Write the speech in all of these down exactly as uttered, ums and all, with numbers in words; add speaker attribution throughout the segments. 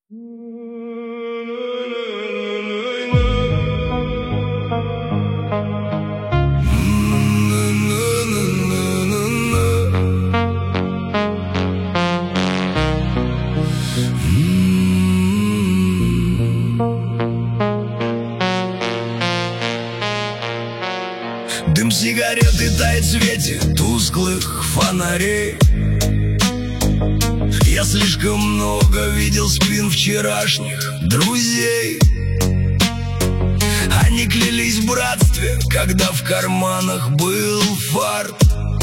Speaker 1: Дым сигареты тает в свете тусклых фонарей. Я слишком много видел спин вчерашних друзей. Они клялись в братстве, когда в карманах был фарт.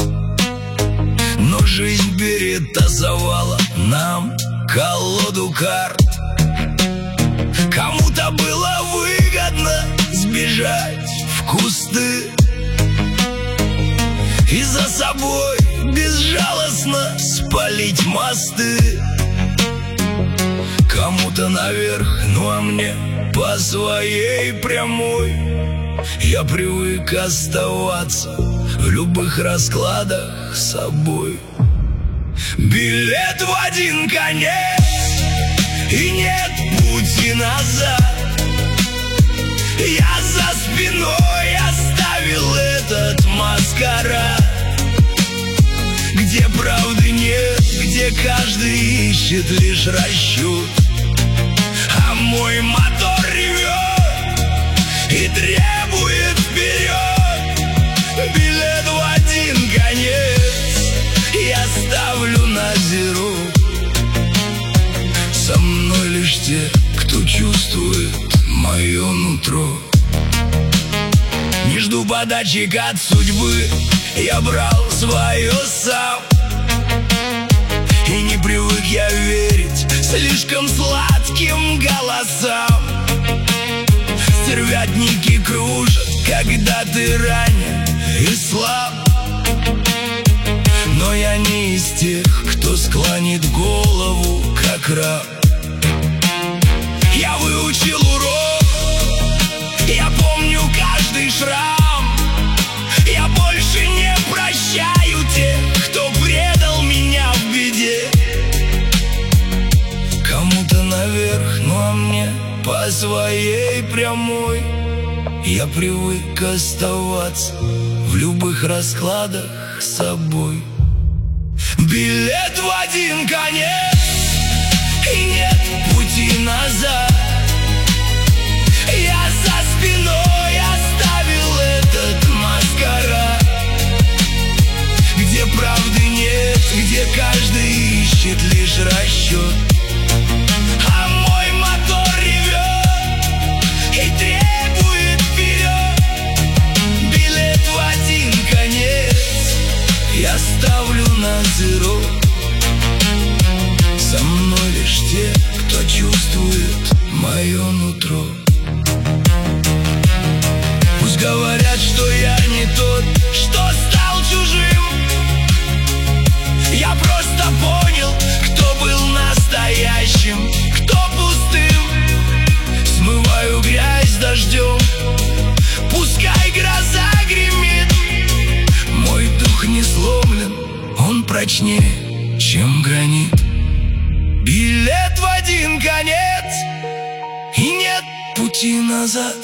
Speaker 1: Но жизнь перетасовала нам колоду карт. Кому-то было выгодно сбежать в кусты и за собой безжалостно спалить мосты. Кому-то наверх, ну а мне по своей прямой. Я привык оставаться в любых раскладах с собой. Билет в один конец, и нет пути назад. Я за спиной оставил этот маскарад, где правды нет, где каждый ищет лишь расчет. А мой мотор ревет и требует вперед. Билет в один конец я ставлю на зеро. Со мной лишь те, кто чувствует мое нутро. Не жду подачек от судьбы, я брал свое сам. И не привык я верить слишком сладким голосам. Стервятники кружат, когда ты ранен и слаб. Но я не из тех, кто склонит голову, как раб. Я выучил урок, я помню каждый шрам. Я больше не прощаю тех, кто предал меня в беде. Кому-то наверх, ну а мне по своей прямой. Я привык оставаться в любых раскладах с собой. Билет в один конец, и нет пути назад. Я за спиной оставил этот маскарад, где правды нет, где каждый ищет лишь расчет. А мой мотор ревет и требует вперед. Билет в один конец я ставлю на зеро. Со мной лишь те, кто чувствует мое нутро. Пусть говорят, что я не тот, что стал чужим. Я просто понял, кто был настоящим, кто пустым. Смываю грязь дождем, пускай гроза гремит. Мой дух не сломлен, он прочнее, чем гранит. Билет в один конец, и нет пути назад.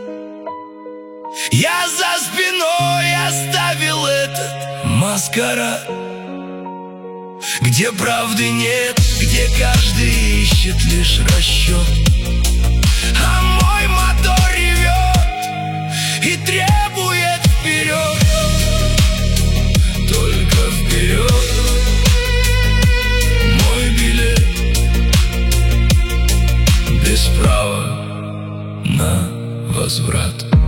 Speaker 1: Я за спиной оставил этот маскарад, где правды нет, где каждый ищет лишь расчет. А мой мотор ревет и требует вперед. Только вперед. Мой билет без права на возврат.